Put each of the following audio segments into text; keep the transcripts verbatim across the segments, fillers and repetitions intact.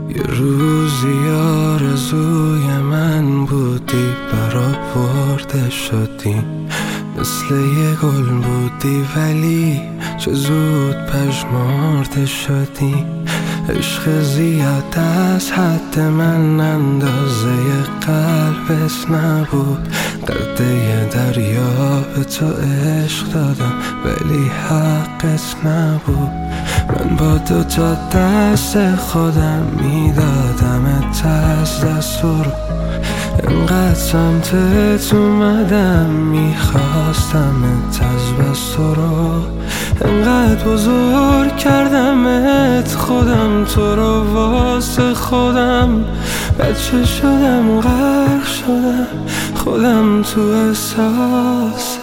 یه روزی آرزوی من بودی، برآورده شدی، مثل یه گل بودی ولی چه زود پژمرده شدی. عشق زیاد از حد من اندازه قلبت نبود، قده دریا به تو عشق دادم ولی حقت نبود. من با دو تا دست خودم میدادمت از دست رو، انقدر سمتت اومدم میخواستمت از بس رو، انقدر بزرگ کردمت خودم تو رو واسه خودم. بچه شدم غرق شدم خودم تو احساسه.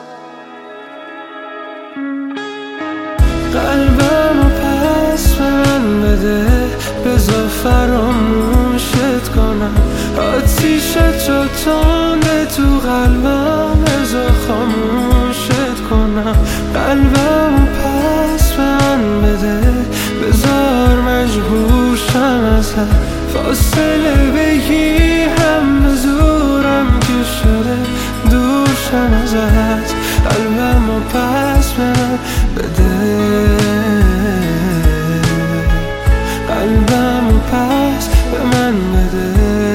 قلبمو پس به من بده، بذار فراموشت کنم. آتیش تو تنده تو قلبم، بذار خاموشت کنم. قلبمو پس به من بده، بذار مجبور شم ازت. فاصله بگیرم به زورم که شده دور شم ازت. قلبمو پس به من بده، قلبمو پس به من بده،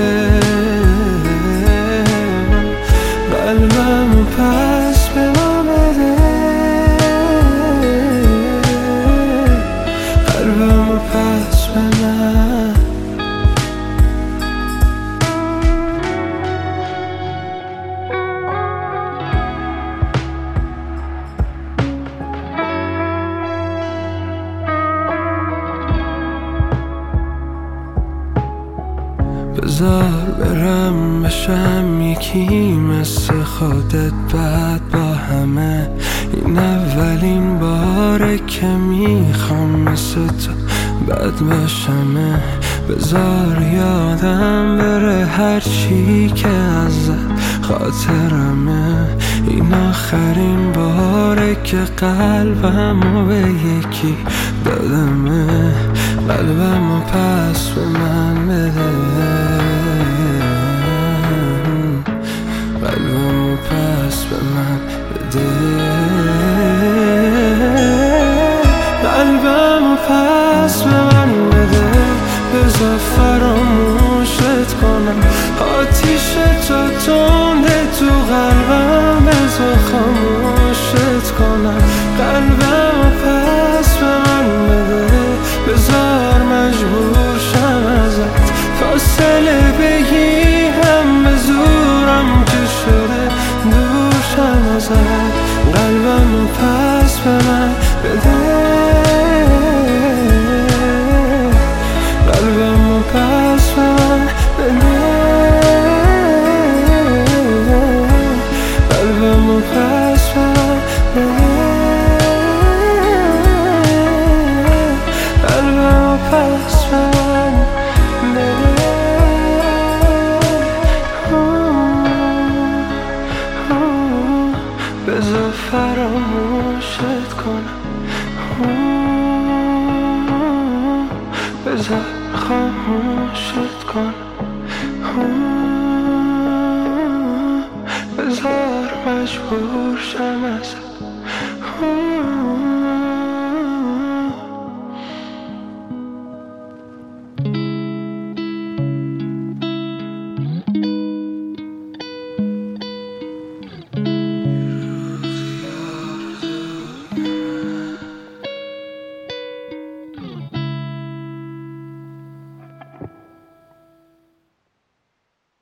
قلبمو پس به من بده، قلبمو پس به من. بذار برم بشم یکی مثل خودت بعد با همه. این اولین باره که میخوام مثل تو بد باشمه. بذار یادم بره هر چی که ازت خاطرمه. این آخرین باره که قلبمو به یکی دادمه. قلبمو پس به من بده، قلبمو پس به من بده، قلبمو پس به من بده. بذار فراموشت کنم. آتیش تو تنده تو قلبم، بذار خاموشت کنم. قلبمو پس به من بده، بذار مجبور شم ازت. فاصله بگیرم به زورم که شده دور شم ازت. قلبمو پس به من بده، قلبمو پس به من بده، قلبمو پس به من بده، قلبمو پس به من بده. بذار فراموشت کنم، بذار خاموشت کنم، بذار مجبور شم ازت.